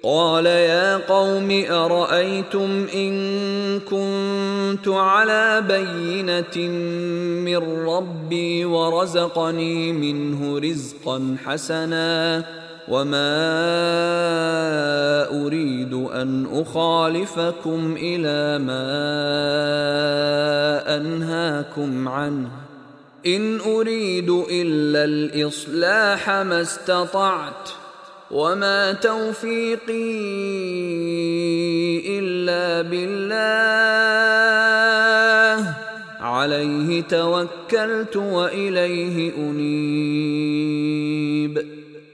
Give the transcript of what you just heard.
قال يا قوم أرأيتم إن كنت على بينة من ربي ورزقني منه رزقا حسنا وما أريد أن أخالفكم إلى ما أنهاكم عنه إن أريد إلا الإصلاح ما استطعت وما توفيقي إلا بالله عليه توكلت وإليه أنيب.